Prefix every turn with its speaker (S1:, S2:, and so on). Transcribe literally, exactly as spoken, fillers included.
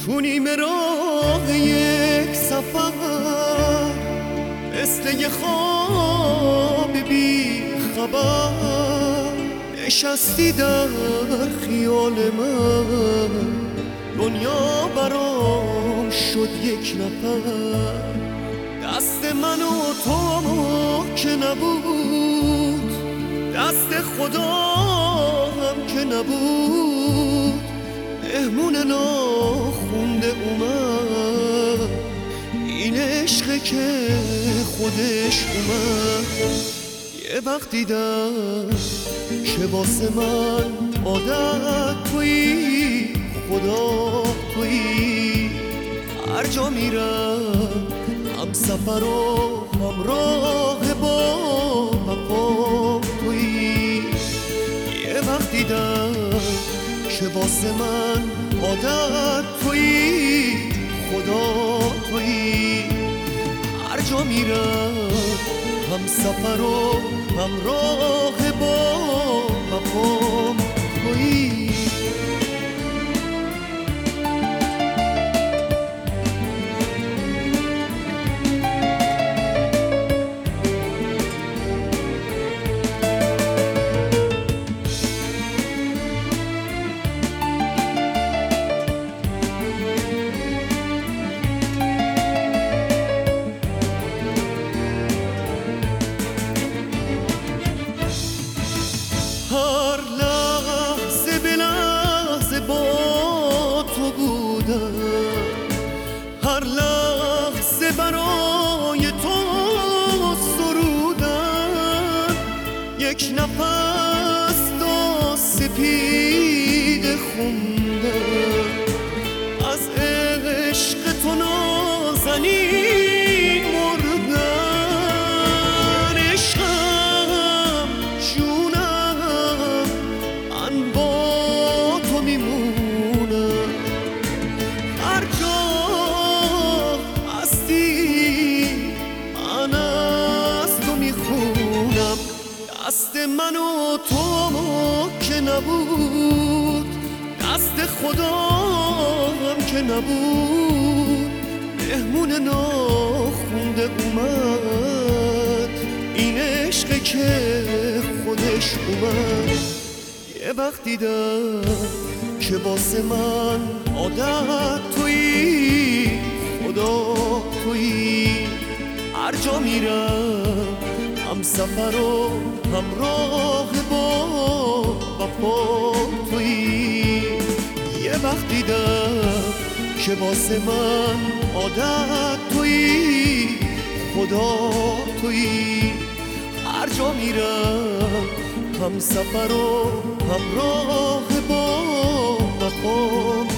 S1: تو نیمه راه یک سفر مثل یه خواب بی خبر نشستی در خیال من، دنیا برام شد یک نفر. دست من و تو که نبود، دست خدا هم که نبود، مهمون ناخونده اومد، این عشقه که خودش اومد. یه وقت دیدم که واسه من عادت تویی، خدا تویی، هر جا میرم هم سفر و همراه با وفا تویی. یه وقت دیدم که واسه من عادت تویی، خدا تویی، هر جا میرم هم سفر و همراه با وفا تویی. هر لحظه به لحظه با تو بودم، هر لحظه برای تو سرودم. یک نفس تا سپید خوندم، از عشق تو نازنین مردم. عشقم جونم من با تو میمونم، هر جا هستی من از تو میخونم. دست من و تو که نبود، دست خدا هم که نبود، مهمون ناخونده اومد، این عشقه که خودش اومد. یه وقت دیدم که واسه من عادت تویی، خدا تویی، هر جا میرم هم سفر و همراه با وفا تویی. یه وقت دیدم که واسه من عادت تویی، خدا تویی، هر جا میرم هم سفر و همراه با وفا